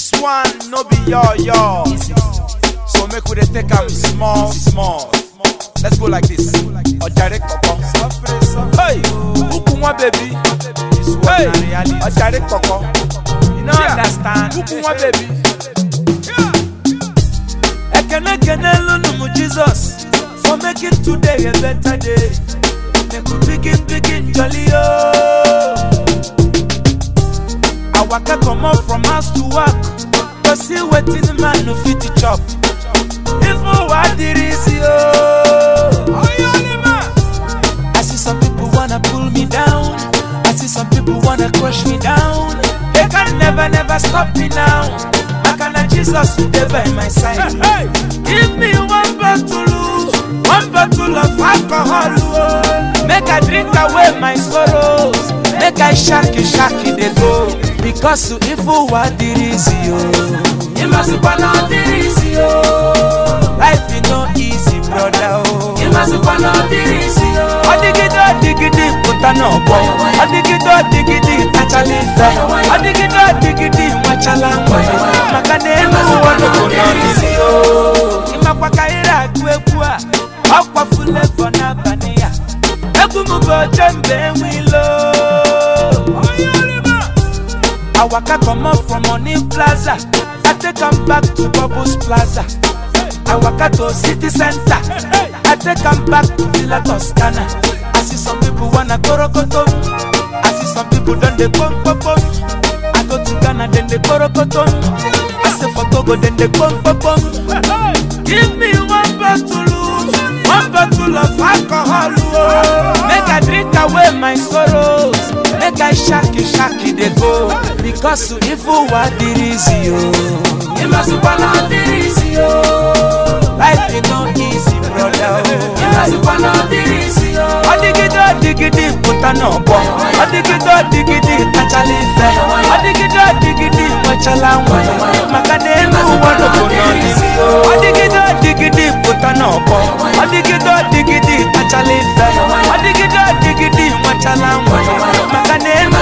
This one no be yo. So make we take am small. Let's go like this. Ojare koko. Hey, ukunwa baby. Hey, ojare koko. You know understand? Ukunwa baby. Ekene lunu Jesus for making today a better day. Make we begin jolly oh. I waka come up from house to work, but see wetin the man no fit to chop. If what it is I see some people wanna pull me down. I see some people wanna crush me down. They can never stop me now. I can Jesus who dey by my side. Hey. Give me one bottle of alcohol. Oh. Make I drink away my sorrows. Make I shaki they go. Because to evil what it is you must not easy life is no easy brother you must not easy Adigida put an obo Adigida actually Adigida machala makane easy imakwakaira kwekwa akwa fule fona bania egumugo jembe wilo I waka come up from Money Plaza. I take them back to Bubbles Plaza. I waka to City Center. I take them back to Villa Toscana. I see some people wanna go rokotom. I see some people done the pom. I go to Ghana then they go rokotom. I say for Togo then they pom. Give me one bottle of alcohol. Oh. Make I drink away my sorrows. Make I shaki they go. Because to evil what it is you must not easy life is no easy brother you must not easy Adigida put an obo Adigida actually fair Adigida machala makane Adigida put an obo Adigida actually fair Adigida machala makane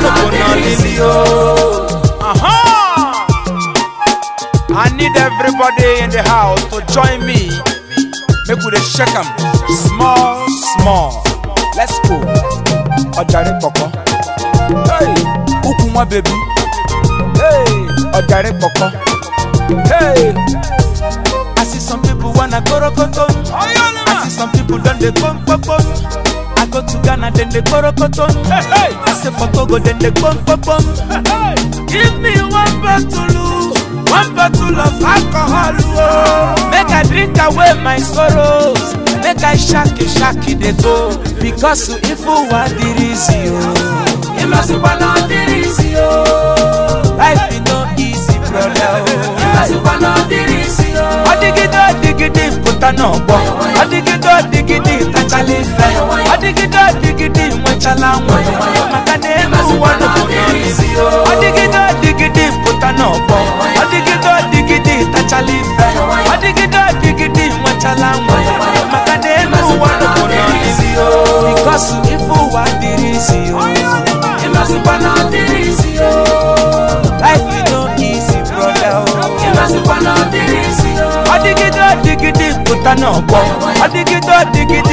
I need everybody in the house to join me. Make we shake 'em small. Let's go. Ojare koko. Hey, ukunwa baby. Hey, ojare koko. Hey, I see some people wanna go rokotom. I see some people done the pom. I go to Ghana then they go rokotom. Hey, I say for Togo then they pom. Hey, give me one bottle of alcohol. Oh. Make I drink away my sorrows. Make I shaki they go. Because to evil what it is you must not easy life is no easy brother you must not easy Adigida put an obo Adigida actually fair Adigida machala makane easy Adigida put an obo Adigida actually fair Adigida machala makane easy because to evil what it is you must not easy life is no easy brother you must not easy Adigida put an obo Adigida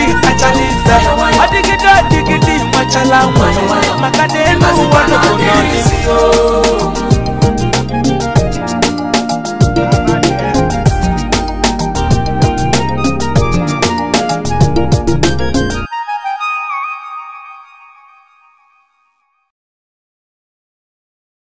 actually fair Adigida machala makane